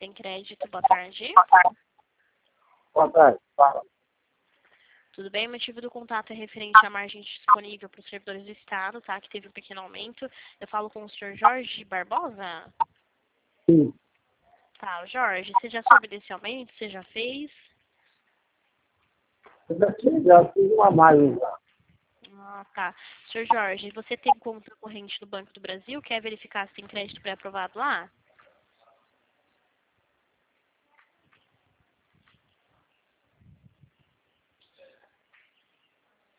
Tem crédito, boa tarde. Boa tarde, fala. Tudo bem? O motivo do contato é referente à margem disponível para os servidores do Estado, tá? Que teve um pequeno aumento. Eu falo com o senhor Jorge Barbosa? Sim, Tá, Jorge, você já soube desse aumento? Você já fez? já fiz uma margem já. Ah, tá. Senhor Jorge, você tem conta corrente no Banco do Brasil? Quer verificar se tem crédito pré-aprovado lá?